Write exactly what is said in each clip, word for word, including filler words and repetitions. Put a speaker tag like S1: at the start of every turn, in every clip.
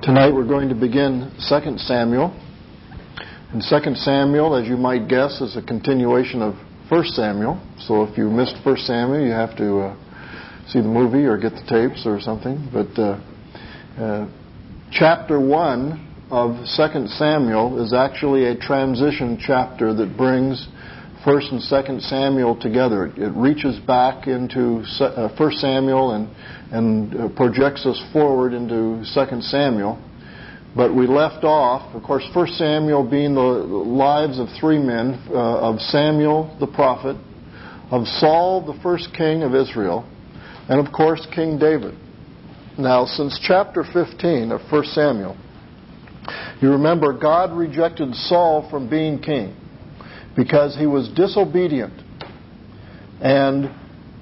S1: Tonight we're going to begin Second Samuel. And Second Samuel, as you might guess, is a continuation of First Samuel. So if you missed First Samuel, you have to uh, see the movie or get the tapes or something. But uh, uh, chapter one of Second Samuel is actually a transition chapter that brings First and Second Samuel together. It reaches back into First Samuel and and projects us forward into Second Samuel. But we left off, of course, First Samuel being the lives of three men, uh, of Samuel the prophet, of Saul the first king of Israel, and of course King David. Now, since chapter fifteen of First Samuel, you remember God rejected Saul from being king because he was disobedient. And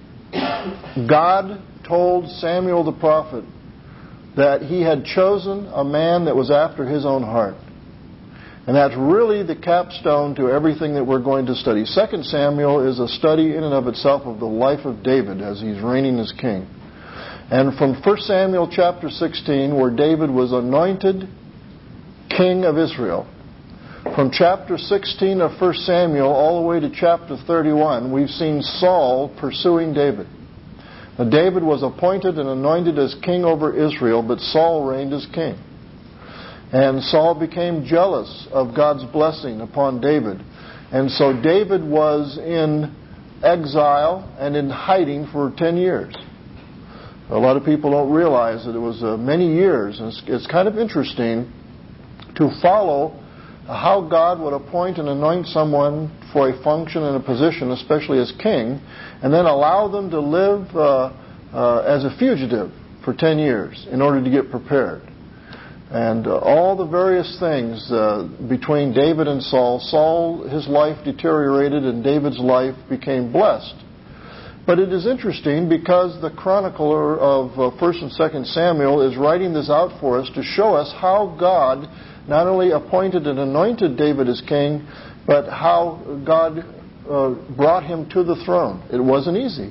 S1: God told Samuel the prophet that he had chosen a man that was after his own heart. And that's really the capstone to everything that we're going to study. Second Samuel is a study in and of itself of the life of David as he's reigning as king. And from First Samuel chapter sixteen, where David was anointed king of Israel, from chapter sixteen of First Samuel all the way to chapter thirty-one, we've seen Saul pursuing David. Now, David was appointed and anointed as king over Israel, but Saul reigned as king. And Saul became jealous of God's blessing upon David. And so David was in exile and in hiding for ten years. A lot of people don't realize that it was uh, many years. And it's, it's kind of interesting to follow how God would appoint and anoint someone for a function and a position, especially as king, and then allow them to live uh, uh, as a fugitive for ten years in order to get prepared. And uh, all the various things uh, between David and Saul, Saul, his life deteriorated and David's life became blessed. But it is interesting because the chronicler of uh, First and Second Samuel is writing this out for us to show us how God not only appointed and anointed David as king, but how God uh, brought him to the throne. It wasn't easy.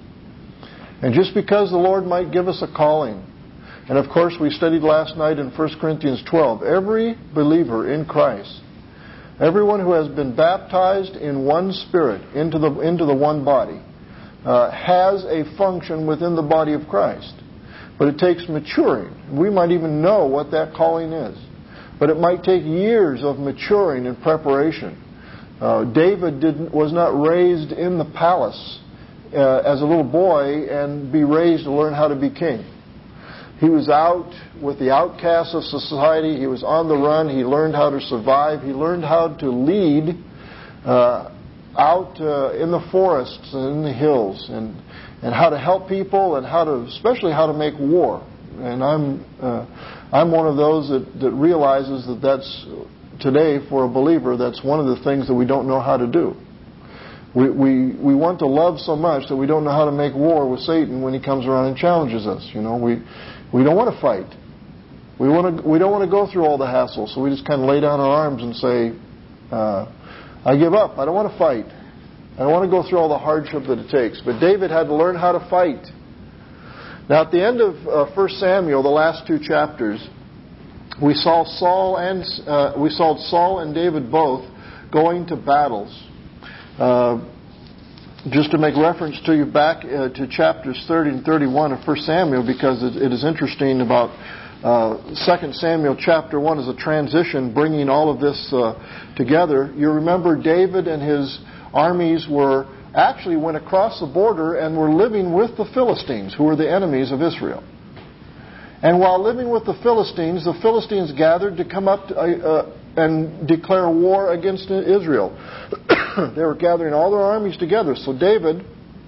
S1: And just because the Lord might give us a calling, and of course we studied last night in First Corinthians twelve, every believer in Christ, everyone who has been baptized in one Spirit into the, into the one body, uh, has a function within the body of Christ. But it takes maturing. We might even know what that calling is. But it might take years of maturing and preparation. Uh, David didn't, was not raised in the palace uh, as a little boy and be raised to learn how to be king. He was out with the outcasts of society. He was on the run. He learned how to survive. He learned how to lead uh, out uh, in the forests and in the hills, and, and how to help people, and how to, especially how to make war. And I'm uh, I'm one of those that, that realizes that that's, today, for a believer, that's one of the things that we don't know how to do. We, we we want to love so much that we don't know how to make war with Satan when he comes around and challenges us. You know, we we don't want to fight. We want to we don't want to go through all the hassle, so we just kind of lay down our arms and say, uh, I give up. I don't want to fight. I don't want to go through all the hardship that it takes. But David had to learn how to fight. Now, at the end of uh, First Samuel, the last two chapters, we saw Saul and uh, we saw Saul and David both going to battles. Uh, just to make reference to you back uh, to chapters thirty and thirty-one of First Samuel, because it, it is interesting about uh, Second Samuel chapter one as a transition, bringing all of this uh, together. You remember David and his armies were actually went across the border and were living with the Philistines, who were the enemies of Israel. And while living with the Philistines, the Philistines gathered to come up to, uh, uh, and declare war against Israel. They were gathering all their armies together. So David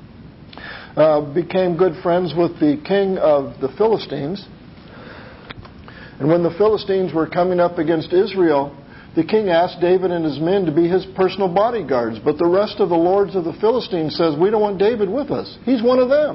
S1: uh, became good friends with the king of the Philistines. And when the Philistines were coming up against Israel, the king asked David and his men to be his personal bodyguards. But the rest of the lords of the Philistines says, we don't want David with us. He's one of them.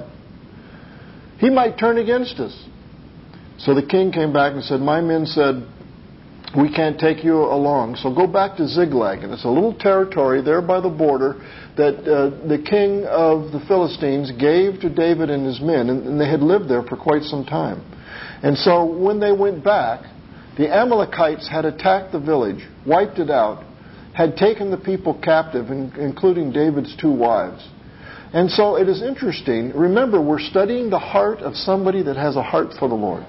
S1: He might turn against us. So the king came back and said, my men said, we can't take you along. So go back to Ziklag. And it's a little territory there by the border that uh, the king of the Philistines gave to David and his men. And, and they had lived there for quite some time. And so when they went back, the Amalekites had attacked the village, wiped it out, had taken the people captive, including David's two wives. And so it is interesting. Remember, we're studying the heart of somebody that has a heart for the Lord.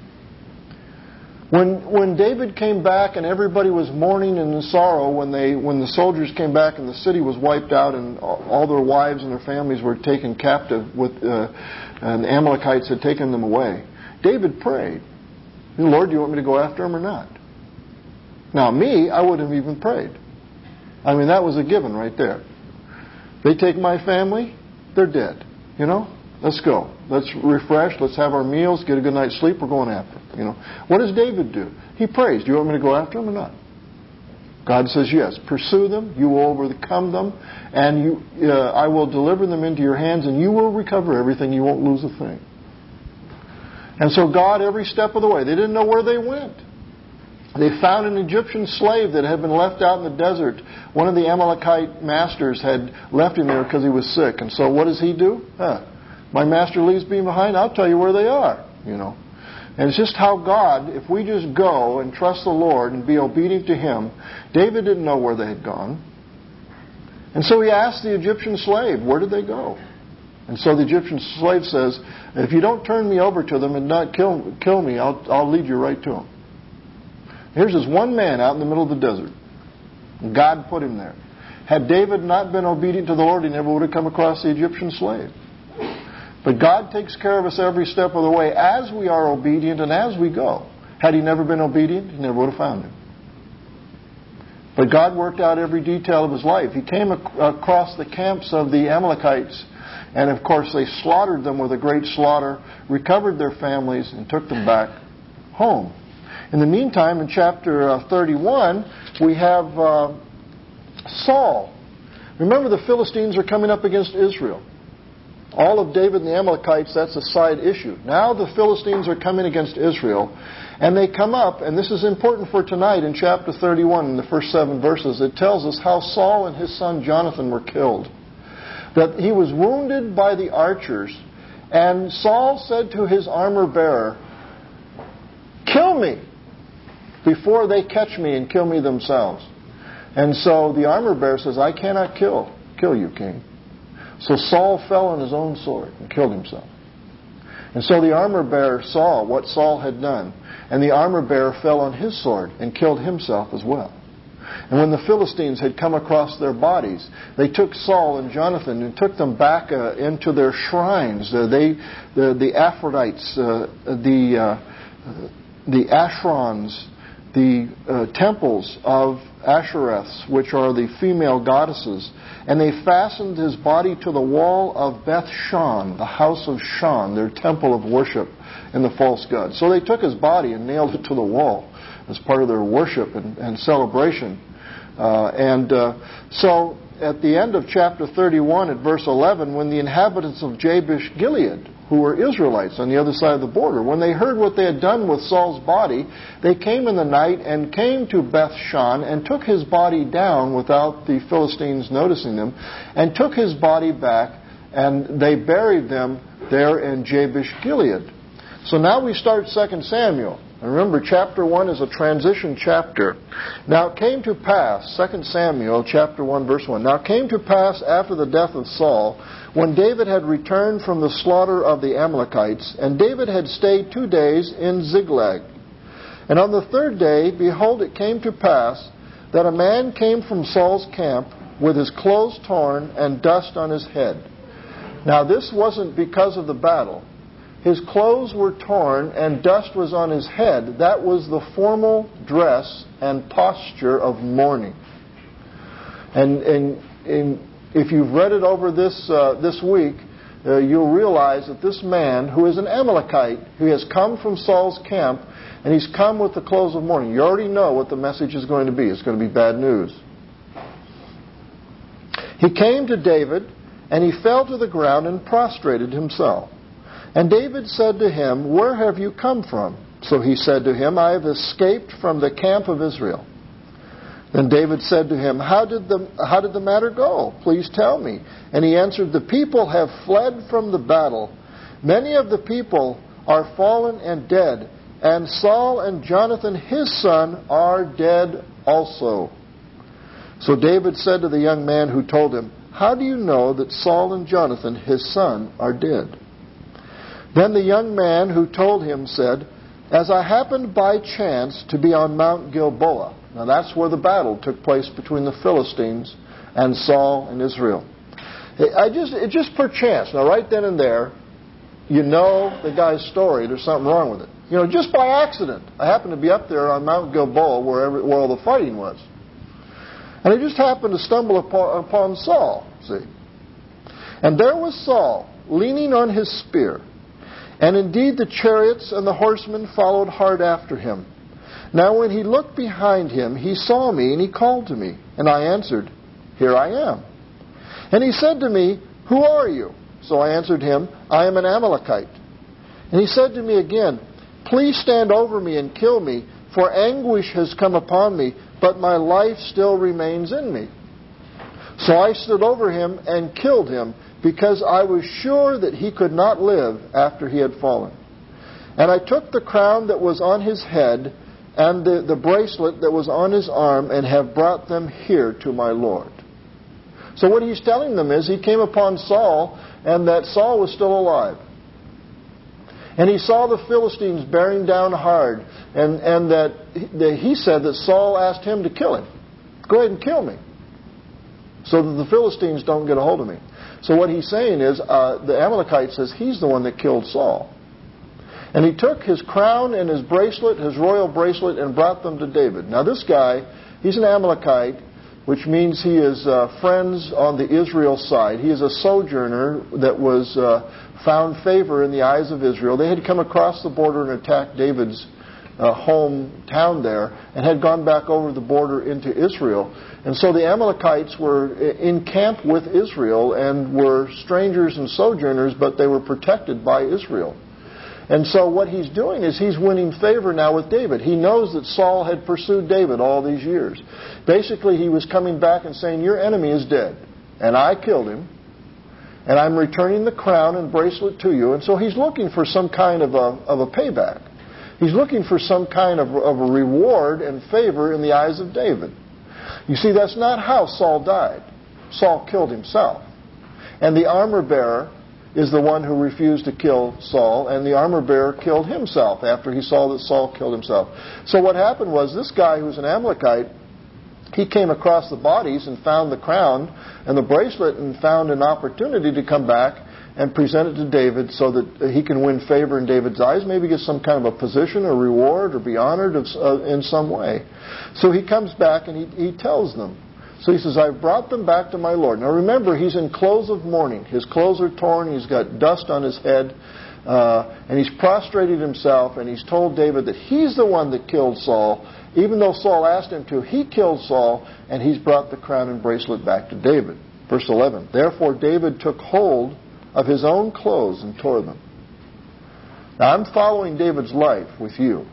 S1: When when David came back and everybody was mourning and in sorrow when they when the soldiers came back and the city was wiped out and all their wives and their families were taken captive with uh, and the Amalekites had taken them away, David prayed, "Lord, do you want me to go after them or not?" Now me, I wouldn't have even prayed. I mean, that was a given right there. They take my family, they're dead. You know? Let's go. Let's refresh. Let's have our meals. Get a good night's sleep. We're going after them. You know. What does David do? He prays. Do you want me to go after them or not? God says yes. Pursue them. You will overcome them, and you, uh, I will deliver them into your hands, and you will recover everything. You won't lose a thing. And so God, every step of the way, they didn't know where they went. They found an Egyptian slave that had been left out in the desert. One of the Amalekite masters had left him there because he was sick. And so what does he do? Huh. My master leaves me behind, I'll tell you where they are, you know. And it's just how God, if we just go and trust the Lord and be obedient to Him, David didn't know where they had gone. And so he asked the Egyptian slave, where did they go? And so the Egyptian slave says, if you don't turn me over to them and not kill, kill me, I'll, I'll lead you right to them. Here's this one man out in the middle of the desert. God put him there. Had David not been obedient to the Lord, he never would have come across the Egyptian slave. But God takes care of us every step of the way as we are obedient and as we go. Had he never been obedient, he never would have found him. But God worked out every detail of his life. He came ac- across the camps of the Amalekites, and of course they slaughtered them with a great slaughter, recovered their families, and took them back home. In the meantime, in chapter uh, thirty-one, we have uh, Saul. Remember, the Philistines are coming up against Israel. All of David and the Amalekites, that's a side issue. Now the Philistines are coming against Israel, and they come up, and this is important for tonight in chapter thirty-one, in the first seven verses. It tells us how Saul and his son Jonathan were killed. That he was wounded by the archers, and Saul said to his armor bearer, "Kill me before they catch me and kill me themselves." And so the armor bearer says, "I cannot kill, kill you, king." So Saul fell on his own sword and killed himself. And so the armor bearer saw what Saul had done, and the armor bearer fell on his sword and killed himself as well. And when the Philistines had come across their bodies, they took Saul and Jonathan and took them back uh, into their shrines. Uh, they, the, the Aphrodites, uh, the, uh, the Ashrons, the uh, temples of Ashereths, which are the female goddesses, and they fastened his body to the wall of Beth Shan, the house of Shan, their temple of worship in the false god. So they took his body and nailed it to the wall as part of their worship and, and celebration. Uh, and uh, so at the end of chapter thirty-one, at verse eleven, when the inhabitants of Jabesh Gilead, who were Israelites on the other side of the border, when they heard what they had done with Saul's body, they came in the night and came to Beth Shan and took his body down without the Philistines noticing them, and took his body back, and they buried them there in Jabesh Gilead. So now we start Second Samuel. And remember, chapter one is a transition chapter. Now it came to pass, Second Samuel chapter one, verse one. Now it came to pass after the death of Saul, when David had returned from the slaughter of the Amalekites, and David had stayed two days in Ziklag. And on the third day, behold, it came to pass that a man came from Saul's camp with his clothes torn and dust on his head. Now this wasn't because of the battle. His clothes were torn and dust was on his head. That was the formal dress and posture of mourning. And, and, and if you've read it over this uh, this week, uh, you'll realize that this man, who is an Amalekite, who has come from Saul's camp, and he's come with the clothes of mourning. You already know what the message is going to be. It's going to be bad news. He came to David, and he fell to the ground and prostrated himself. And David said to him, "Where have you come from?" So he said to him, "I have escaped from the camp of Israel." Then David said to him, How did the how did the matter go? Please tell me. And he answered, "The people have fled from the battle. Many of the people are fallen and dead, and Saul and Jonathan his son are dead also." So David said to the young man who told him, "How do you know that Saul and Jonathan his son are dead?" Then the young man who told him said, "As I happened by chance to be on Mount Gilboa." Now that's where the battle took place between the Philistines and Saul and Israel. I just, it just perchance. Now right then and there, you know the guy's story. There's something wrong with it. You know, just by accident, I happened to be up there on Mount Gilboa where, every, where all the fighting was. And I just happened to stumble upon, upon Saul, see. And there was Saul, leaning on his spear. And indeed the chariots and the horsemen followed hard after him. Now when he looked behind him, he saw me, and he called to me. And I answered, "Here I am." And he said to me, "Who are you?" So I answered him, "I am an Amalekite." And he said to me again, "Please stand over me and kill me, for anguish has come upon me, but my life still remains in me." So I stood over him and killed him, because I was sure that he could not live after he had fallen. And I took the crown that was on his head and the, the bracelet that was on his arm, and have brought them here to my Lord. So what he's telling them is he came upon Saul, and that Saul was still alive. And he saw the Philistines bearing down hard, and, and that, that he said that Saul asked him to kill him. "Go ahead and kill me, so that the Philistines don't get a hold of me." So what he's saying is, uh, the Amalekite says he's the one that killed Saul. And he took his crown and his bracelet, his royal bracelet, and brought them to David. Now this guy, he's an Amalekite, which means he is uh, friends on the Israel side. He is a sojourner that was uh, found favor in the eyes of Israel. They had come across the border and attacked David's uh, hometown there, and had gone back over the border into Israel. And so the Amalekites were in camp with Israel and were strangers and sojourners, but they were protected by Israel. And so what he's doing is he's winning favor now with David. He knows that Saul had pursued David all these years. Basically, he was coming back and saying, "Your enemy is dead, and I killed him, and I'm returning the crown and bracelet to you." And so he's looking for some kind of a, of a payback. He's looking for some kind of, of a reward and favor in the eyes of David. You see, that's not how Saul died. Saul killed himself. And the armor bearer is the one who refused to kill Saul, and the armor bearer killed himself after he saw that Saul killed himself. So what happened was, this guy who was an Amalekite, he came across the bodies and found the crown and the bracelet, and found an opportunity to come back and present it to David so that he can win favor in David's eyes, maybe get some kind of a position or reward or be honored in some way. So he comes back and he, he tells them. So he says, "I've brought them back to my Lord." Now remember, he's in clothes of mourning. His clothes are torn, he's got dust on his head, uh, and he's prostrated himself, and he's told David that he's the one that killed Saul. Even though Saul asked him to, he killed Saul, and he's brought the crown and bracelet back to David. Verse eleven, "Therefore David took hold of his own clothes and tore them." Now I'm following David's life with you.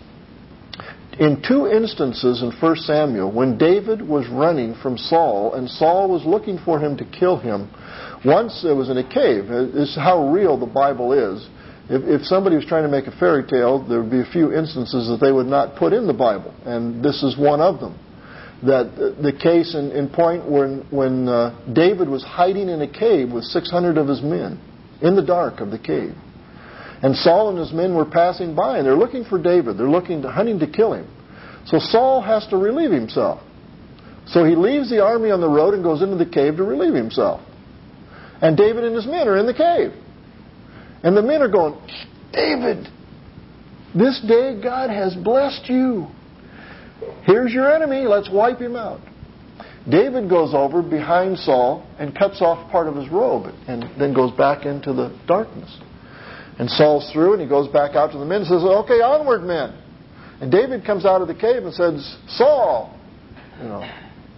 S1: In two instances in First Samuel, when David was running from Saul, and Saul was looking for him to kill him, once it was in a cave. This is how real the Bible is. If, if somebody was trying to make a fairy tale, there would be a few instances that they would not put in the Bible, and this is one of them. That the case in, in point when, when uh, David was hiding in a cave with six hundred of his men in the dark of the cave. And Saul and his men were passing by, and they're looking for David. They're looking to, hunting to kill him. So Saul has to relieve himself. So he leaves the army on the road and goes into the cave to relieve himself. And David and his men are in the cave. And the men are going, "David, this day God has blessed you. Here's your enemy. Let's wipe him out." David goes over behind Saul and cuts off part of his robe, and then goes back into the darkness. And Saul's through, and he goes back out to the men and says, "Okay, onward, men." And David comes out of the cave and says, "Saul, you know,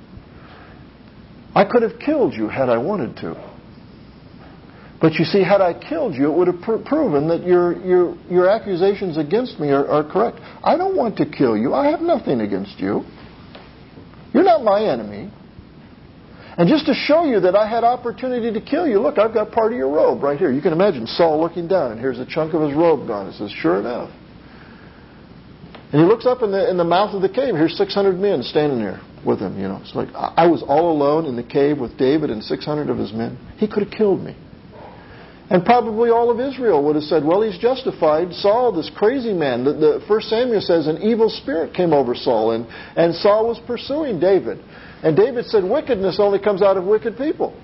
S1: I could have killed you had I wanted to. But you see, had I killed you, it would have pr- proven that your your your accusations against me are, are correct. I don't want to kill you. I have nothing against you. You're not my enemy. And just to show you that I had opportunity to kill you, look, I've got part of your robe right here." You can imagine Saul looking down, and here's a chunk of his robe gone. He says, "Sure enough, And he looks up in the in the mouth of the cave. Here's six hundred men standing there with him. You know, it's like I was all alone in the cave with David and six hundred of his men. He could have killed me. And probably all of Israel would have said, well, he's justified. Saul, this crazy man. The, the First Samuel says an evil spirit came over Saul, and, and Saul was pursuing David. And David said, wickedness only comes out of wicked people.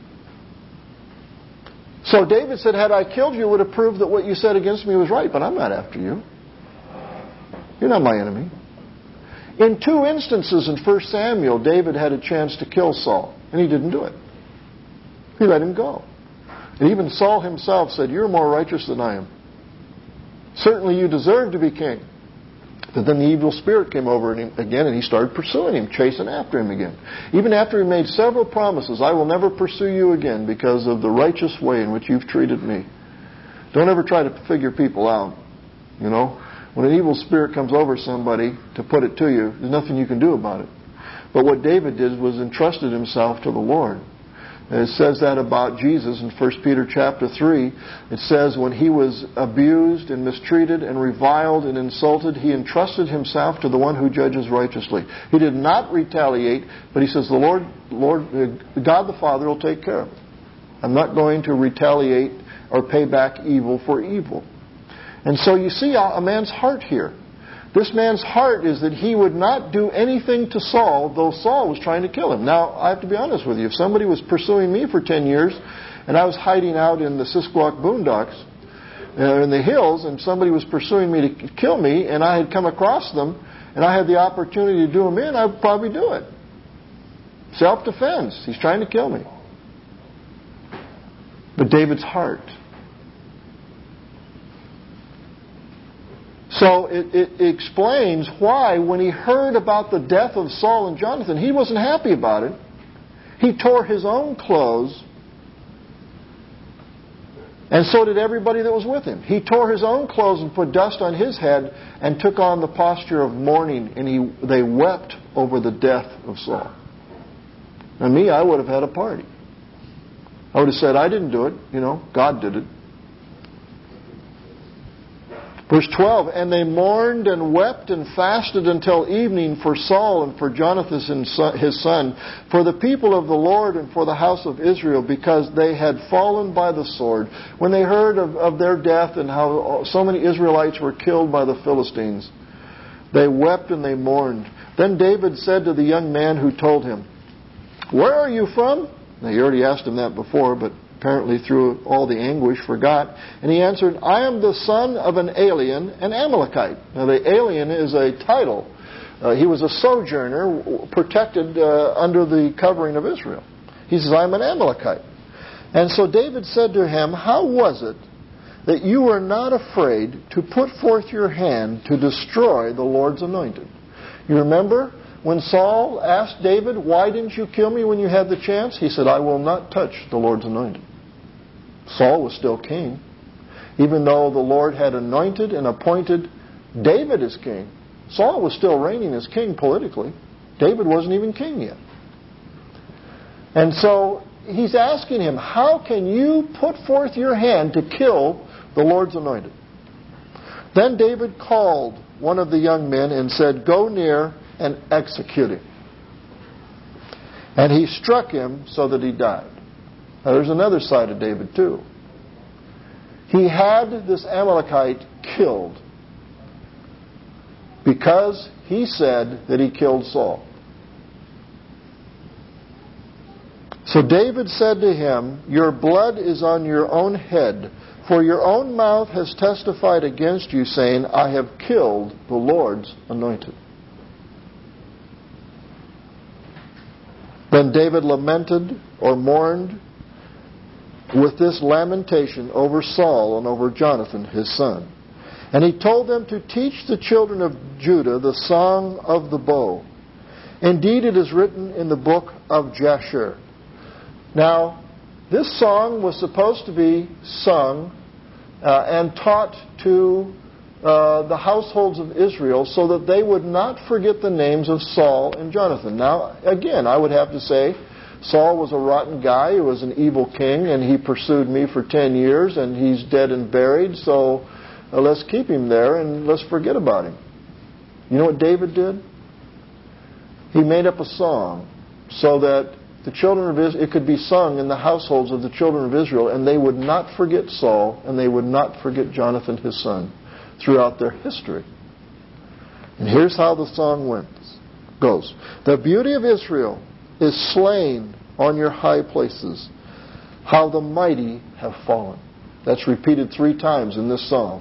S1: So David said, had I killed you, it would have proved that what you said against me was right, but I'm not after you. You're not my enemy. In two instances in First Samuel, David had a chance to kill Saul, and he didn't do it. He let him go. And even Saul himself said, you're more righteous than I am. Certainly you deserve to be king. But then the evil spirit came over him again, and he started pursuing him, chasing after him again. Even after he made several promises, I will never pursue you again because of the righteous way in which you've treated me. Don't ever try to figure people out. You know, when an evil spirit comes over somebody to put it to you, there's nothing you can do about it. But what David did was entrusted himself to the Lord. And it says that about Jesus in First Peter chapter three. It says when he was abused and mistreated and reviled and insulted, he entrusted himself to the one who judges righteously. He did not retaliate, but he says the Lord, Lord, God the Father will take care of it. I'm not going to retaliate or pay back evil for evil. And so you see a man's heart here. This man's heart is that he would not do anything to Saul, though Saul was trying to kill him. Now, I have to be honest with you. If somebody was pursuing me for ten years, and I was hiding out in the Sisquoc boondocks, uh, in the hills, and somebody was pursuing me to kill me, and I had come across them, and I had the opportunity to do them in, I would probably do it. Self-defense. He's trying to kill me. But David's heart. So it, it explains why when he heard about the death of Saul and Jonathan, he wasn't happy about it. He tore his own clothes, and so did everybody that was with him. He tore his own clothes and put dust on his head and took on the posture of mourning, and he, they wept over the death of Saul. Now me, I would have had a party. I would have said, I didn't do it, you know, God did it. Verse twelve, and they mourned and wept and fasted until evening for Saul and for Jonathan his son, for the people of the Lord and for the house of Israel, because they had fallen by the sword. When they heard of, of their death and how so many Israelites were killed by the Philistines, they wept and they mourned. Then David said to the young man who told him, where are you from? Now, he already asked him that before, but apparently through all the anguish forgot. And he answered, I am the son of an alien, an Amalekite. Now the alien is a title. Uh, he was a sojourner protected uh, under the covering of Israel. He says, I'm an Amalekite. And so David said to him, how was it that you were not afraid to put forth your hand to destroy the Lord's anointed? You remember when Saul asked David, why didn't you kill me when you had the chance? He said, I will not touch the Lord's anointed. Saul was still king. Even though the Lord had anointed and appointed David as king, Saul was still reigning as king politically. David wasn't even king yet. And so he's asking him, how can you put forth your hand to kill the Lord's anointed? Then David called one of the young men and said, go near and execute him. And he struck him so that he died. Now there's another side of David too. He had this Amalekite killed because he said that he killed Saul. So David said to him, your blood is on your own head, for your own mouth has testified against you, saying, I have killed the Lord's anointed. Then David lamented or mourned with this lamentation over Saul and over Jonathan his son. And he told them to teach the children of Judah the song of the bow. Indeed, it is written in the book of Jasher. Now, this song was supposed to be sung uh, and taught to uh, the households of Israel so that they would not forget the names of Saul and Jonathan. Now, again, I would have to say, Saul was a rotten guy. He was an evil king, and he pursued me for ten years, and he's dead and buried, so uh, let's keep him there and let's forget about him. You know what David did? He made up a song so that the children of Israel, it could be sung in the households of the children of Israel, and they would not forget Saul, and they would not forget Jonathan, his son, throughout their history. And here's how the song went, goes. The beauty of Israel is slain on your high places. How the mighty have fallen. That's repeated three times in this song.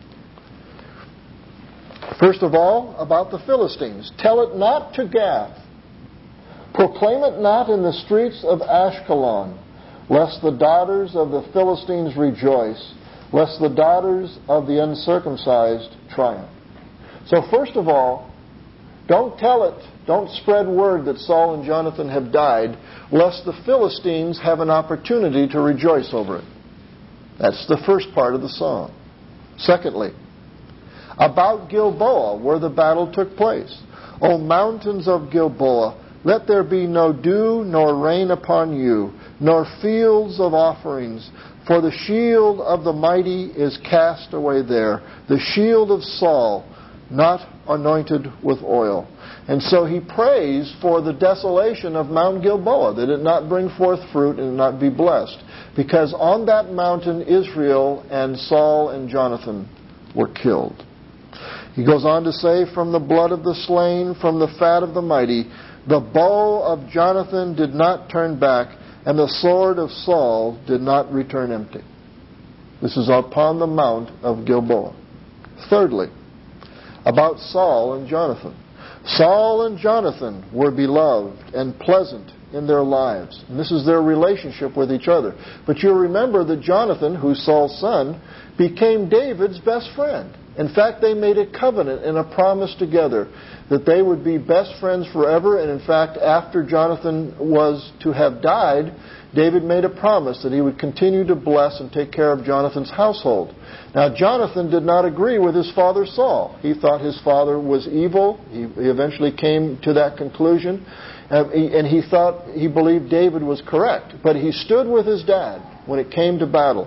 S1: First of all, about the Philistines. Tell it not to Gath. Proclaim it not in the streets of Ashkelon, lest the daughters of the Philistines rejoice, lest the daughters of the uncircumcised triumph. So first of all, don't tell it, don't spread word that Saul and Jonathan have died, lest the Philistines have an opportunity to rejoice over it. That's the first part of the song. Secondly, about Gilboa, where the battle took place. O mountains of Gilboa, let there be no dew nor rain upon you, nor fields of offerings, for the shield of the mighty is cast away there, the shield of Saul, not anointed with oil. And so he prays for the desolation of Mount Gilboa, that it not bring forth fruit and not be blessed, because on that mountain Israel and Saul and Jonathan were killed. He goes on to say, from the blood of the slain, from the fat of the mighty, the bow of Jonathan did not turn back, and the sword of Saul did not return empty. This is upon the mount of Gilboa. Thirdly, about Saul and Jonathan. Saul and Jonathan were beloved and pleasant in their lives. And this is their relationship with each other. But you'll remember that Jonathan, who's Saul's son, became David's best friend. In fact, they made a covenant and a promise together that they would be best friends forever. And in fact, after Jonathan was to have died, David made a promise that he would continue to bless and take care of Jonathan's household. Now, Jonathan did not agree with his father Saul. He thought his father was evil. He, he eventually came to that conclusion. Uh, he, and he thought, he believed David was correct. But he stood with his dad when it came to battle.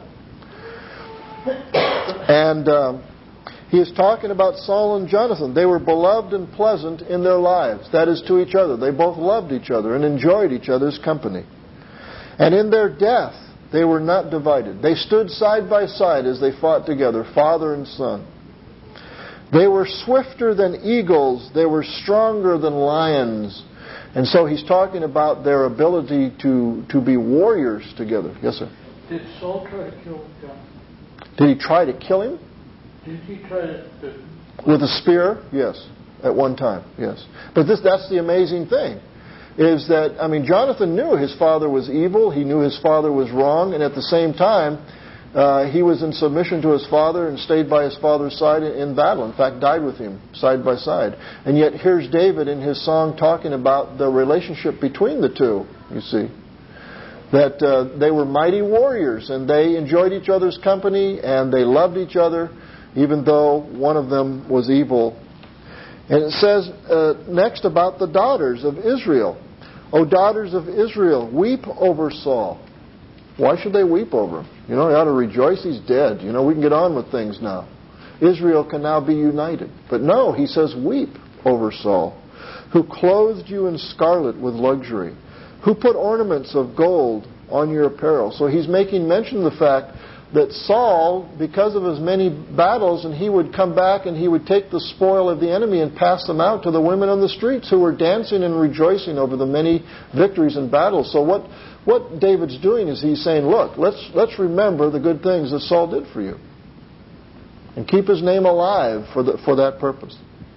S1: And um, he is talking about Saul and Jonathan. They were beloved and pleasant in their lives. That is, to each other. They both loved each other and enjoyed each other's company. And in their death, they were not divided. They stood side by side as they fought together, father and son. They were swifter than eagles. They were stronger than lions. And so he's talking about their ability to, to be warriors together. Yes, sir?
S2: Did Saul try to kill Jonathan?
S1: Did he try to kill him?
S2: Did he try to... to
S1: With a spear? Yes. At one time, yes. But this that's the amazing thing. Is that, I mean, Jonathan knew his father was evil. He knew his father was wrong. And at the same time, uh, he was in submission to his father and stayed by his father's side in battle. In fact, died with him side by side. And yet here's David in his song talking about the relationship between the two, you see. That uh, they were mighty warriors and they enjoyed each other's company and they loved each other, even though one of them was evil. And it says uh, next about the daughters of Israel. O daughters of Israel, weep over Saul. Why should they weep over him? You know, they ought to rejoice he's dead. You know, we can get on with things now. Israel can now be united. But no, he says weep over Saul, who clothed you in scarlet with luxury, who put ornaments of gold on your apparel. So he's making mention of the fact that Saul, because of his many battles, and he would come back and he would take the spoil of the enemy and pass them out to the women on the streets who were dancing and rejoicing over the many victories in battle. So what, what David's doing is he's saying, look, let's, let's remember the good things that Saul did for you. And keep his name alive for, the, for that purpose.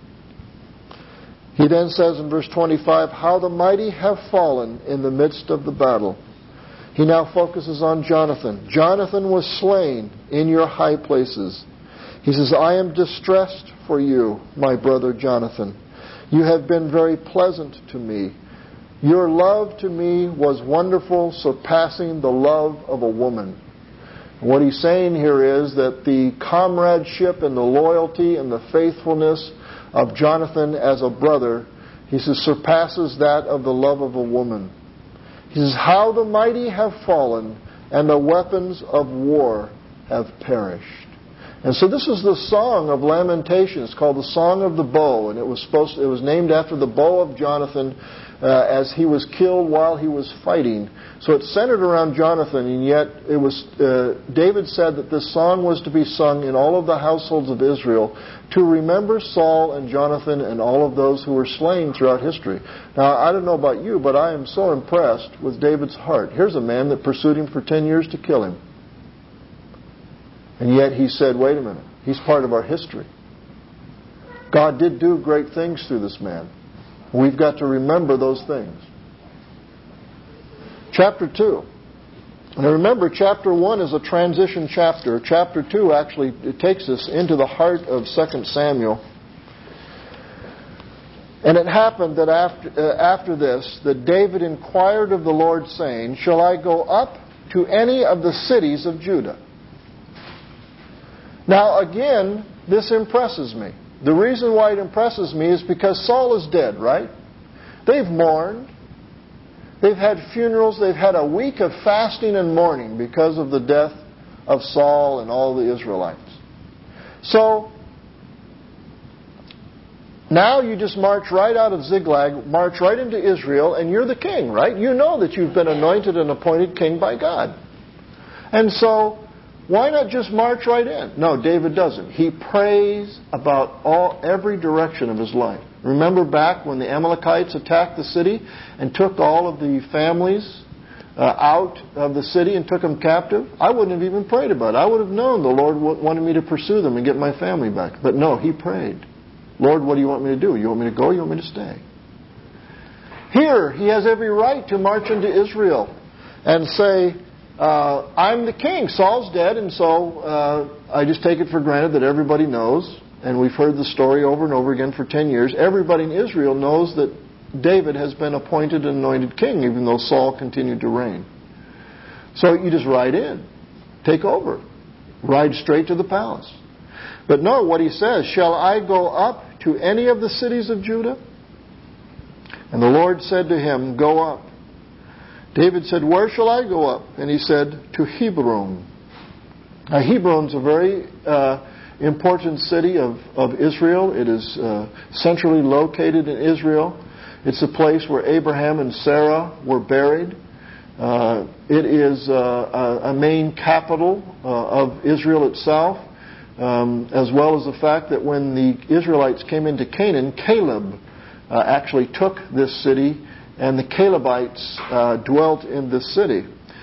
S1: He then says in verse twenty-five, how the mighty have fallen in the midst of the battle. He now focuses on Jonathan. Jonathan was slain in your high places. He says, I am distressed for you, my brother Jonathan. You have been very pleasant to me. Your love to me was wonderful, surpassing the love of a woman. What he's saying here is that the comradeship and the loyalty and the faithfulness of Jonathan as a brother, he says, surpasses that of the love of a woman. He says, how the mighty have fallen, and the weapons of war have perished. And so this is the Song of Lamentation. It's called the Song of the Bow, and it was supposed to, it was named after the bow of Jonathan uh, as he was killed while he was fighting. So it's centered around Jonathan, and yet it was uh, David said that this song was to be sung in all of the households of Israel to remember Saul and Jonathan and all of those who were slain throughout history. Now, I don't know about you, but I am so impressed with David's heart. Here's a man that pursued him for ten years to kill him. And yet he said, wait a minute, he's part of our history. God did do great things through this man. We've got to remember those things. Chapter two. Now remember, chapter one is a transition chapter. Chapter two actually it takes us into the heart of Second Samuel. And it happened that after, uh, after this, that David inquired of the Lord, saying, shall I go up to any of the cities of Judah? Now again, this impresses me. The reason why it impresses me is because Saul is dead, right? They've mourned. They've had funerals. They've had a week of fasting and mourning because of the death of Saul and all the Israelites. So, now you just march right out of Ziklag, march right into Israel, and you're the king, right? You know that you've been anointed and appointed king by God. And so, why not just march right in? No, David doesn't. He prays about all every direction of his life. Remember back when the Amalekites attacked the city and took all of the families uh, out of the city and took them captive? I wouldn't have even prayed about it. I would have known the Lord wanted me to pursue them and get my family back. But no, he prayed. Lord, what do you want me to do? You want me to go? You want me to stay? Here, he has every right to march into Israel and say, Uh, I'm the king. Saul's dead, and so uh, I just take it for granted that everybody knows, and we've heard the story over and over again for ten years. Everybody in Israel knows that David has been appointed and anointed king, even though Saul continued to reign. So you just ride in, take over, ride straight to the palace. But no, what he says, shall I go up to any of the cities of Judah? And the Lord said to him, go up. David said, where shall I go up? And he said, to Hebron. Now, Hebron's a very uh, important city of, of Israel. It is uh, centrally located in Israel. It's a place where Abraham and Sarah were buried. Uh, it is uh, a, a main capital uh, of Israel itself, um, as well as the fact that when the Israelites came into Canaan, Caleb uh, actually took this city, and the Calebites uh, dwelt in this city.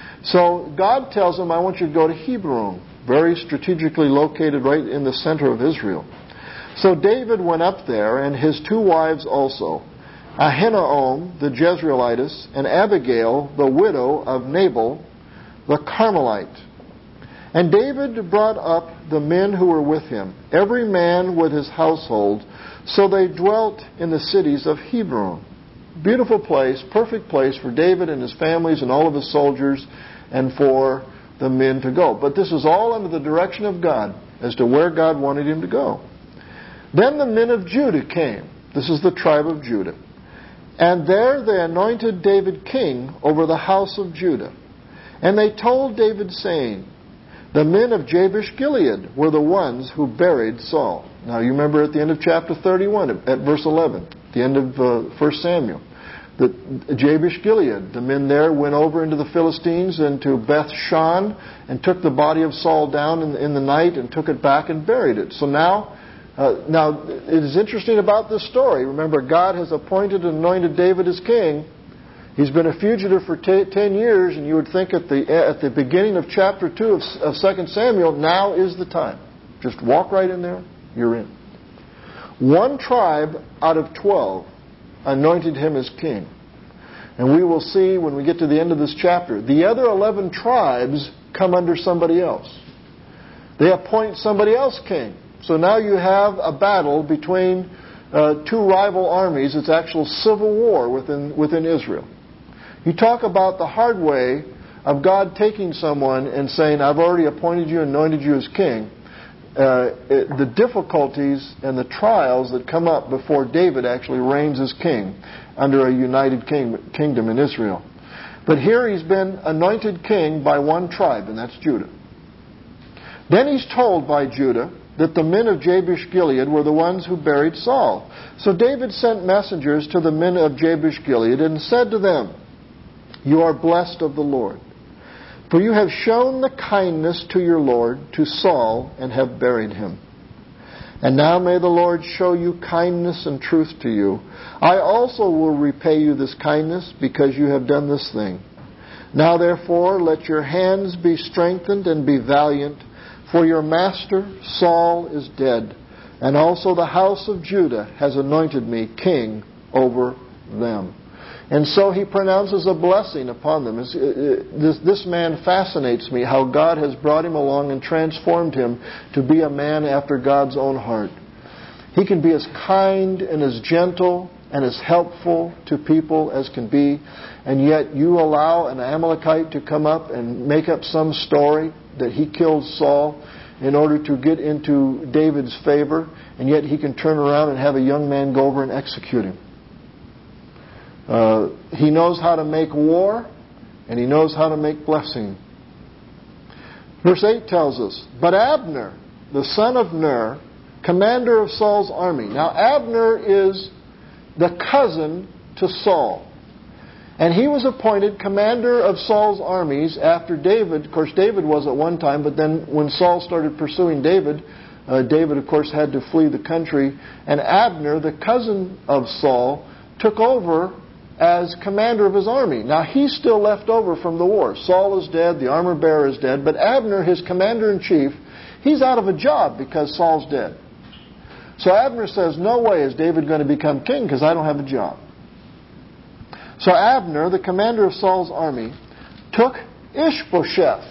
S1: So God tells them, I want you to go to Hebron, very strategically located right in the center of Israel. So David went up there, and his two wives also, Ahinoam the Jezreelitess, and Abigail the widow of Nabal the Carmelite. And David brought up the men who were with him, every man with his household, so they dwelt in the cities of Hebron. Beautiful place, perfect place for David and his families and all of his soldiers and for the men to go. But this is all under the direction of God as to where God wanted him to go. Then the men of Judah came. This is the tribe of Judah. And there they anointed David king over the house of Judah. And they told David, saying, the men of Jabesh Gilead were the ones who buried Saul. Now you remember at the end of chapter thirty-one, at verse eleven, the end of uh, First Samuel, that Jabesh Gilead, the men there went over into the Philistines and to Beth Shan and took the body of Saul down in, in the night and took it back and buried it. So now, uh, now it is interesting about this story. Remember, God has appointed and anointed David as king. He's been a fugitive for t- ten years, and you would think at the at the beginning of chapter two of, of Second Samuel, now is the time. Just walk right in there, you're in. One tribe out of twelve anointed him as king. And we will see when we get to the end of this chapter, the other eleven tribes come under somebody else. They appoint somebody else king. So now you have a battle between uh, two rival armies. It's actual civil war within within Israel. You talk about the hard way of God taking someone and saying, I've already appointed you and anointed you as king. Uh, it, the difficulties and the trials that come up before David actually reigns as king under a united king, kingdom in Israel. But here he's been anointed king by one tribe, and that's Judah. Then he's told by Judah that the men of Jabesh-Gilead were the ones who buried Saul. So David sent messengers to the men of Jabesh-Gilead and said to them, "You are blessed of the Lord, for you have shown the kindness to your Lord, to Saul, and have buried him. And now may the Lord show you kindness and truth to you. I also will repay you this kindness, because you have done this thing. Now therefore let your hands be strengthened and be valiant, for your master Saul is dead, and also the house of Judah has anointed me king over them." And so he pronounces a blessing upon them. This, this man fascinates me, how God has brought him along and transformed him to be a man after God's own heart. He can be as kind and as gentle and as helpful to people as can be, and yet you allow an Amalekite to come up and make up some story that he killed Saul in order to get into David's favor, and yet he can turn around and have a young man go over and execute him. Uh, he knows how to make war, and he knows how to make blessing. Verse eight tells us, "But Abner, the son of Ner, commander of Saul's army." Now Abner is the cousin to Saul. And he was appointed commander of Saul's armies after David. Of course, David was at one time, but then when Saul started pursuing David, uh, David, of course, had to flee the country. And Abner, the cousin of Saul, took over as commander of his army. Now, he's still left over from the war. Saul is dead, the armor bearer is dead, but Abner, his commander-in-chief, he's out of a job because Saul's dead. So Abner says, "No way is David going to become king because I don't have a job." So Abner, the commander of Saul's army, took Ishbosheth.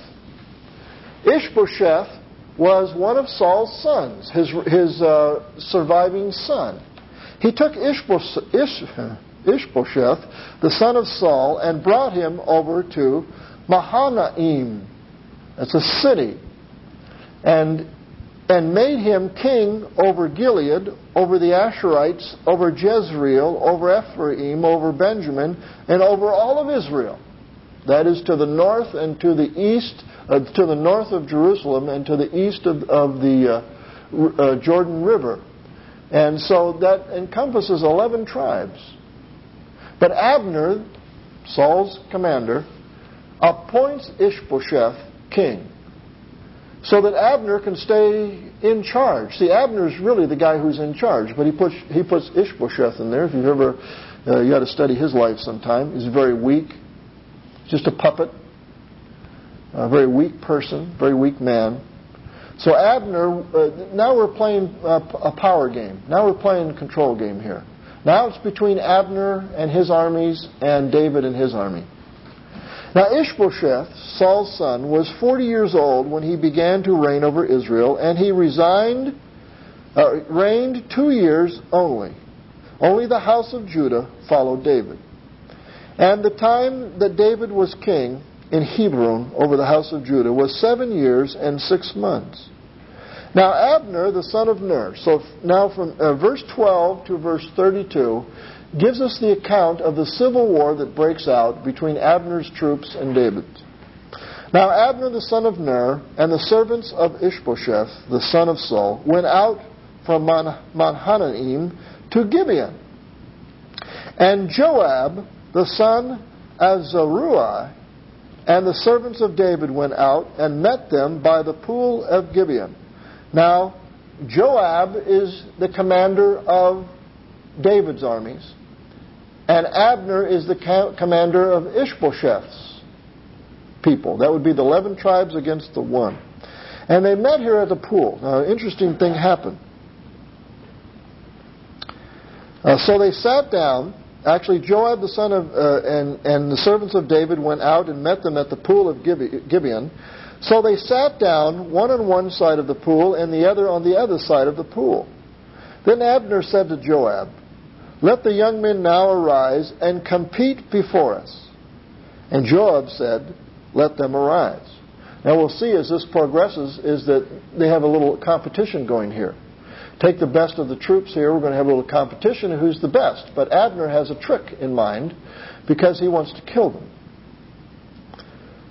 S1: Ishbosheth was one of Saul's sons, his, his uh, surviving son. He took Ishbosheth, Ish, Ishbosheth, the son of Saul, and brought him over to Mahanaim. That's a city. And and made him king over Gilead, over the Asherites, over Jezreel, over Ephraim, over Benjamin, and over all of Israel. That is to the north and to the east, uh, to the north of Jerusalem and to the east of, of the uh, uh, Jordan River. And so that encompasses eleven tribes. But Abner, Saul's commander, appoints Ishbosheth king, so that Abner can stay in charge. See, Abner's really the guy who's in charge, but he puts he puts Ishbosheth in there. If you've ever, uh, you got to study his life sometime. He's very weak, just a puppet, a very weak person, very weak man. So Abner, uh, now we're playing uh, a power game. Now we're playing a control game here. Now it's between Abner and his armies and David and his army. Now Ishbosheth, Saul's son, was forty years old when he began to reign over Israel, and he resigned, uh, reigned two years only. Only the house of Judah followed David. And the time that David was king in Hebron over the house of Judah was seven years and six months. Now Abner, the son of Ner, so now from uh, verse twelve to verse thirty-two, gives us the account of the civil war that breaks out between Abner's troops and David's. Now Abner, the son of Ner, and the servants of Ishbosheth, the son of Saul, went out from Mahanaim to Gibeon. And Joab, the son of Zeruiah, and the servants of David went out and met them by the pool of Gibeon. Now, Joab is the commander of David's armies, and Abner is the commander of Ishbosheth's people. That would be the eleven tribes against the one. And they met here at the pool. Now, an interesting thing happened. Uh, so they sat down. Actually, Joab, the son of, uh, and, and the servants of David went out and met them at the pool of Gibeon. So they sat down, one on one side of the pool and the other on the other side of the pool. Then Abner said to Joab, "Let the young men now arise and compete before us." And Joab said, "Let them arise." Now we'll see as this progresses is that they have a little competition going here. Take the best of the troops here, we're going to have a little competition of who's the best. But Abner has a trick in mind because he wants to kill them.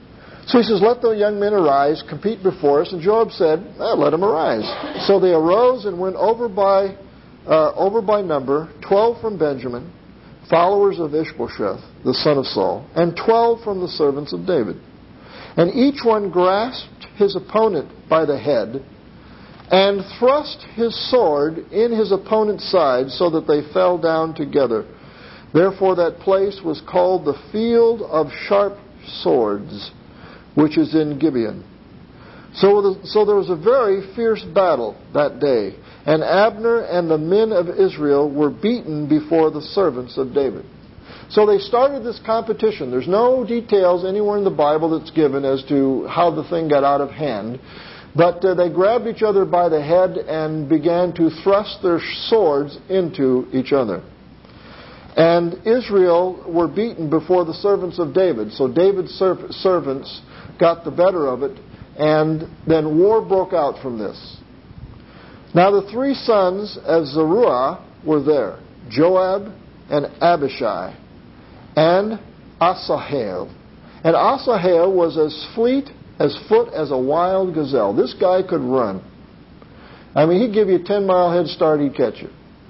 S1: So he says, let the young men arise, compete before us. And Joab said, eh, let them arise. So they arose and went over by, uh, over by number, twelve from Benjamin, followers of Ishbosheth, the son of Saul, and twelve from the servants of David. And each one grasped his opponent by the head and thrust his sword in his opponent's side so that they fell down together. Therefore that place was called the Field of Sharp Swords, which is in Gibeon. So, the, so there was a very fierce battle that day, and Abner and the men of Israel were beaten before the servants of David. So they started this competition. There's no details anywhere in the Bible that's given as to how the thing got out of hand. But uh, they grabbed each other by the head and began to thrust their swords into each other. And Israel were beaten before the servants of David. So David's serv- servants got the better of it, and then war broke out from this. Now the three sons of Zeruiah were there, Joab and Abishai and Asahel. And Asahel was as fleet as foot as a wild gazelle. This guy could run. I mean, he'd give you a ten-mile head start, he'd catch you.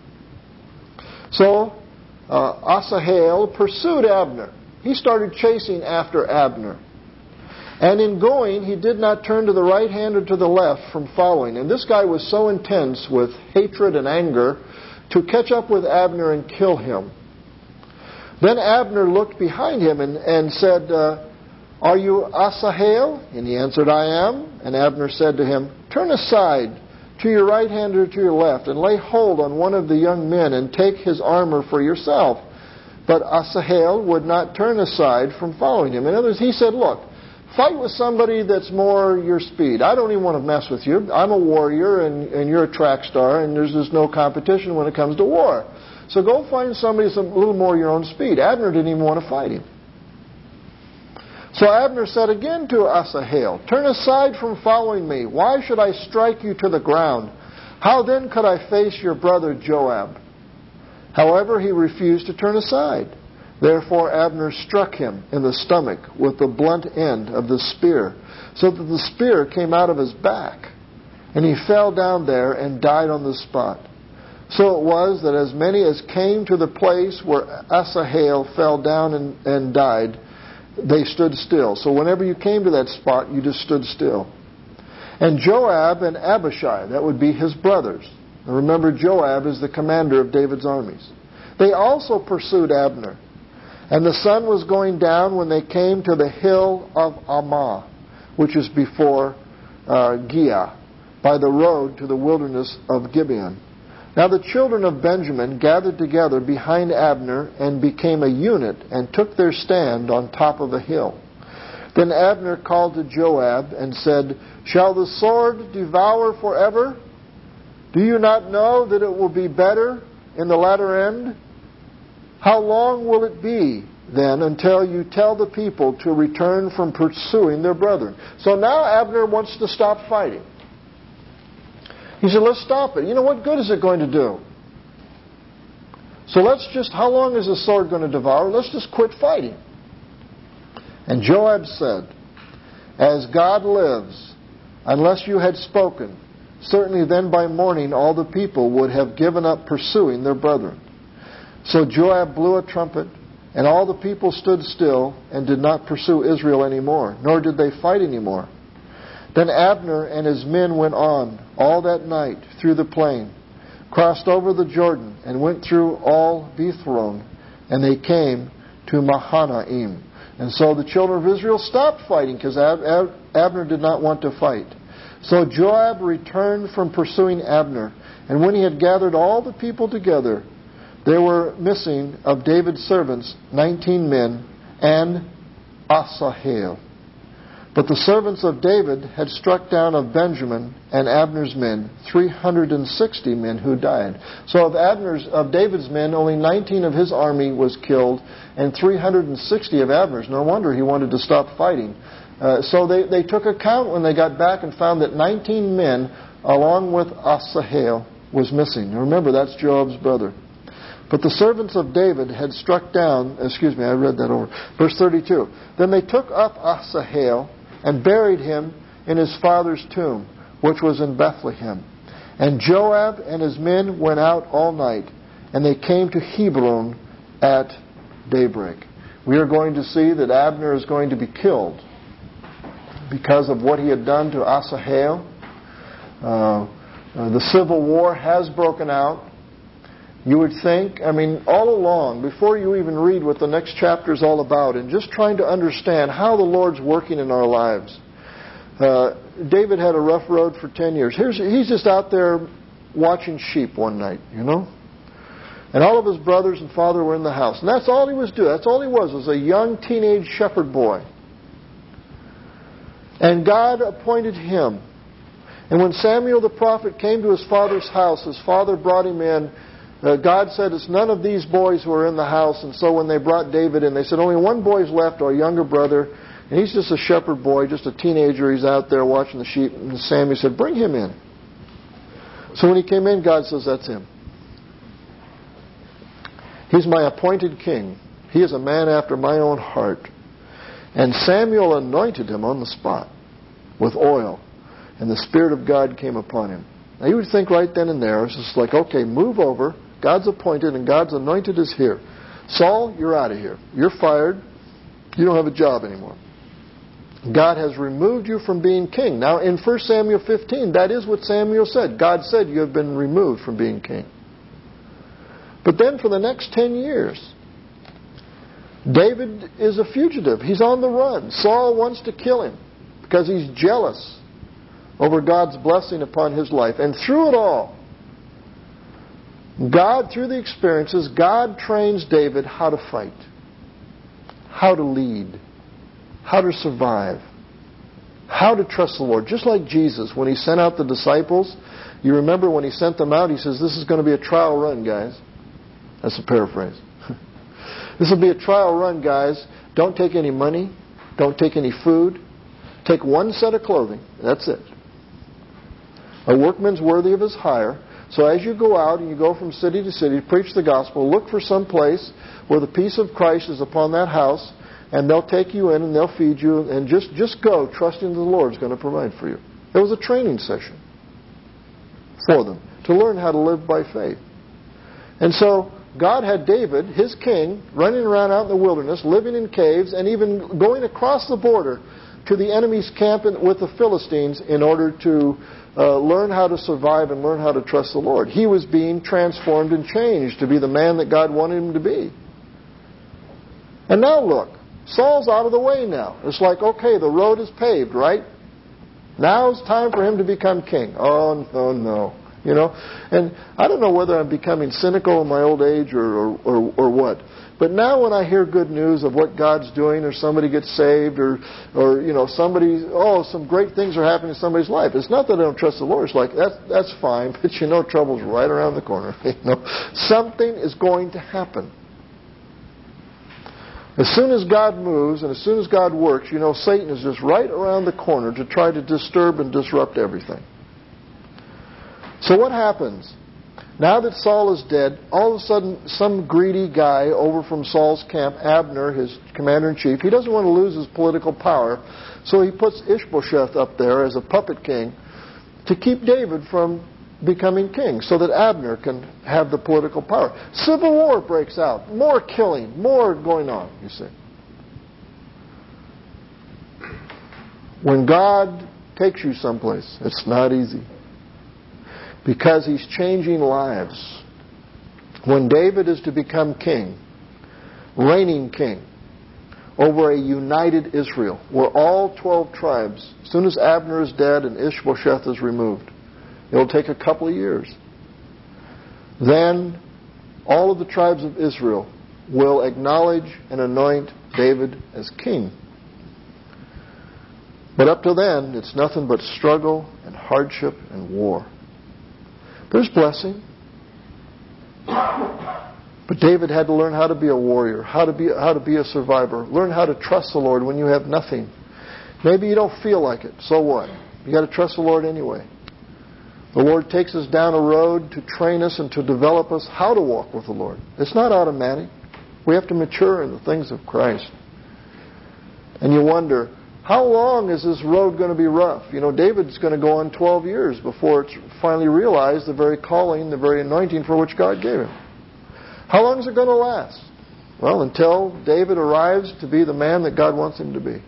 S1: So uh, Asahel pursued Abner. He started chasing after Abner. And in going, he did not turn to the right hand or to the left from following. And this guy was so intense with hatred and anger to catch up with Abner and kill him. Then Abner looked behind him and, and said, uh, Are you Asahel? And he answered, I am. And Abner said to him, Turn aside to your right hand or to your left, and lay hold on one of the young men, and take his armor for yourself. But Asahel would not turn aside from following him. In other words, he said, Look, fight with somebody that's more your speed. I don't even want to mess with you. I'm a warrior, and, and you're a track star, and there's just no competition when it comes to war. So go find somebody that's a little more your own speed. Abner didn't even want to fight him. So Abner said again to Asahel, Turn aside from following me. Why should I strike you to the ground? How then could I face your brother Joab? However, he refused to turn aside. Therefore Abner struck him in the stomach with the blunt end of the spear, so that the spear came out of his back. And he fell down there and died on the spot. So it was that as many as came to the place where Asahel fell down and, and died, they stood still. So whenever you came to that spot, you just stood still. And Joab and Abishai, that would be his brothers. Now remember, Joab is the commander of David's armies. They also pursued Abner. And the sun was going down when they came to the hill of Ammah, which is before uh, Giah, by the road to the wilderness of Gibeon. Now the children of Benjamin gathered together behind Abner and became a unit and took their stand on top of a hill. Then Abner called to Joab and said, Shall the sword devour forever? Do you not know that it will be better in the latter end? How long will it be then until you tell the people to return from pursuing their brethren? So now Abner wants to stop fighting. He said, let's stop it. You know, what good is it going to do? So let's just, how long is the sword going to devour? Let's just quit fighting. And Joab said, As God lives, unless you had spoken, certainly then by morning all the people would have given up pursuing their brethren. So Joab blew a trumpet, and all the people stood still and did not pursue Israel anymore, nor did they fight anymore. Then Abner and his men went on all that night through the plain, crossed over the Jordan, and went through all Bethhoron, and they came to Mahanaim. And so the children of Israel stopped fighting because Ab- Ab- Abner did not want to fight. So Joab returned from pursuing Abner, and when he had gathered all the people together, there were missing of David's servants nineteen men and Asahel. But the servants of David had struck down of Benjamin and Abner's men three hundred sixty men who died. So of Abner's, of David's men, only nineteen of his army was killed, and three hundred sixty of Abner's. No wonder he wanted to stop fighting. Uh, so they, they took account when they got back and found that nineteen men, along with Asahel, was missing. Now remember, that's Joab's brother. But the servants of David had struck down, excuse me, I read that over. Verse thirty-two. Then they took up Asahel and buried him in his father's tomb, which was in Bethlehem. And Joab and his men went out all night, and they came to Hebron at daybreak. We are going to see that Abner is going to be killed because of what he had done to Asahel. Uh, uh, the civil war has broken out. You would think, I mean, all along, before you even read what the next chapter is all about, and just trying to understand how the Lord's working in our lives. Uh, David had a rough road for ten years. Here's, he's just out there watching sheep one night, you know. And all of his brothers and father were in the house. And that's all he was doing. That's all he was, was a young teenage shepherd boy. And God appointed him. And when Samuel the prophet came to his father's house, his father brought him in. Uh, God said, it's none of these boys who are in the house. And so when they brought David in, they said, only one boy's left, our younger brother. And he's just a shepherd boy, just a teenager. He's out there watching the sheep. And Samuel said, bring him in. So when he came in, God says, that's him. He's my appointed king. He is a man after my own heart. And Samuel anointed him on the spot with oil. And the Spirit of God came upon him. Now you would think right then and there, it's just like, okay, move over. God's appointed and God's anointed is here. Saul, you're out of here. You're fired. You don't have a job anymore. God has removed you from being king. Now in First Samuel fifteen, that is what Samuel said. God said you have been removed from being king. But then for the next ten years, David is a fugitive. He's on the run. Saul wants to kill him because he's jealous over God's blessing upon his life. And through it all, God, through the experiences, God trains David how to fight, how to lead, how to survive, how to trust the Lord. Just like Jesus, when he sent out the disciples, you remember when he sent them out, he says, this is going to be a trial run, guys. That's a paraphrase. This will be a trial run, guys. Don't take any money. Don't take any food. Take one set of clothing. That's it. A workman's worthy of his hire. So as you go out and you go from city to city to preach the gospel, look for some place where the peace of Christ is upon that house, and they'll take you in and they'll feed you, and just, just go trusting the Lord's going to provide for you. It was a training session for them to learn how to live by faith. And so God had David, his king, running around out in the wilderness, living in caves, and even going across the border to the enemy's camp with the Philistines in order to uh, learn how to survive and learn how to trust the Lord. He was being transformed and changed to be the man that God wanted him to be. And now look, Saul's out of the way now. It's like, okay, the road is paved, right? Now it's time for him to become king. Oh, no, no. You know, and I don't know whether I'm becoming cynical in my old age or, or, or, or what. But now when I hear good news of what God's doing, or somebody gets saved, or, or you know, somebody, oh, some great things are happening in somebody's life. It's not that I don't trust the Lord. It's like, that's, that's fine, but you know trouble's right around the corner. You know, something is going to happen. As soon as God moves and as soon as God works, you know, Satan is just right around the corner to try to disturb and disrupt everything. So what happens? Now that Saul is dead, all of a sudden some greedy guy over from Saul's camp, Abner, his commander-in-chief, he doesn't want to lose his political power, so he puts Ishbosheth up there as a puppet king to keep David from becoming king so that Abner can have the political power. Civil war breaks out. More killing. More going on, you see. When God takes you someplace, it's not easy. Because he's changing lives. When David is to become king, reigning king, over a united Israel, where all twelve tribes, as soon as Abner is dead and Ishbosheth is removed, it will take a couple of years. Then all of the tribes of Israel will acknowledge and anoint David as king. But up to then, it's nothing but struggle and hardship and war. There's blessing. But David had to learn how to be a warrior, how to be how to be a survivor, learn how to trust the Lord when you have nothing. Maybe you don't feel like it. So what? You got to trust the Lord anyway. The Lord takes us down a road to train us and to develop us how to walk with the Lord. It's not automatic. We have to mature in the things of Christ. And you wonder, How long is this road going to be rough? You know, David's going to go on twelve years before it's finally realized the very calling, the very anointing for which God gave him. How long is it going to last? Well, until David arrives to be the man that God wants him to be.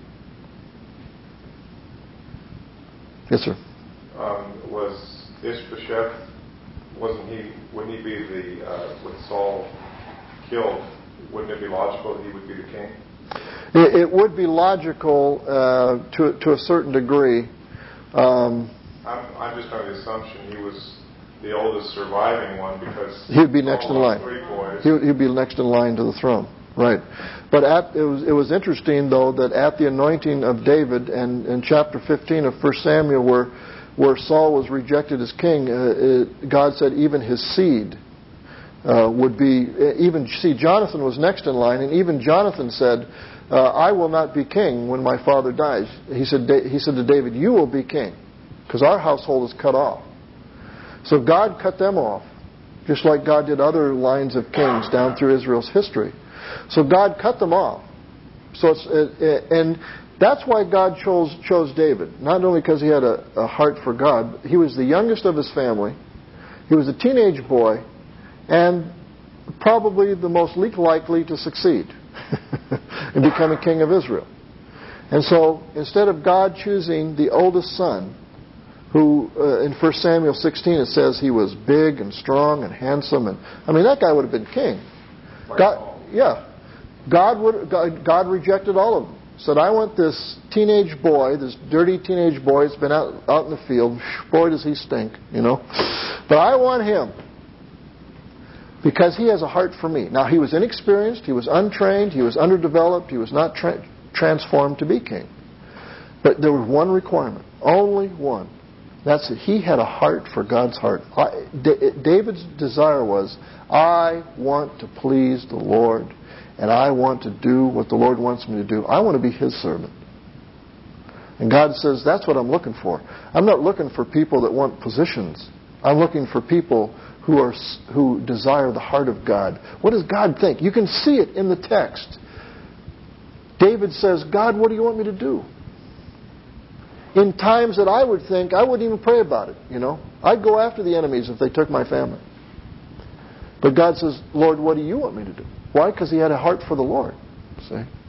S1: Yes, sir.
S3: Um, was Ishbosheth, wasn't he, wouldn't he be the, uh, with Saul killed, wouldn't it be logical that he would be the king?
S1: It, it would be logical uh, to, to a certain degree. Um,
S3: I'm, I'm just under the assumption he was the oldest surviving one because
S1: he'd be next in line.
S3: Three boys.
S1: He, he'd be next in line to the throne, right? But at, it was it was interesting though that at the anointing of David and in chapter fifteen of First Samuel, where where Saul was rejected as king, uh, it, God said even his seed uh, would be even. See, Jonathan was next in line, and even Jonathan said, uh, "I will not be king when my father dies." He said he said to David, "You will be king, because our household is cut off." So God cut them off, just like God did other lines of kings down through Israel's history. So God cut them off. So it's, it, and that's why God chose chose David. Not only because he had a, a heart for God, but he was the youngest of his family. He was a teenage boy, and probably the most least likely to succeed in becoming king of Israel. And so instead of God choosing the oldest son, who uh, in First Samuel sixteen it says he was big and strong and handsome, and I mean that guy would have been king. God, yeah, God would God, God rejected all of them. Said, I want this teenage boy, this dirty teenage boy that's been out out in the field. Boy, does he stink, you know. But I want him because he has a heart for me. Now he was inexperienced, he was untrained, he was underdeveloped, he was not tra- transformed to be king. But there was one requirement, only one. That's it. He had a heart for God's heart. I, D- David's desire was, I want to please the Lord, and I want to do what the Lord wants me to do. I want to be His servant. And God says, that's what I'm looking for. I'm not looking for people that want positions. I'm looking for people who are who desire the heart of God. What does God think? You can see it in the text. David says, God, what do you want me to do? In times that I would think, I wouldn't even pray about it, you know. I'd go after the enemies if they took my family. But God says, Lord, what do you want me to do? Why? Because he had a heart for the Lord, see.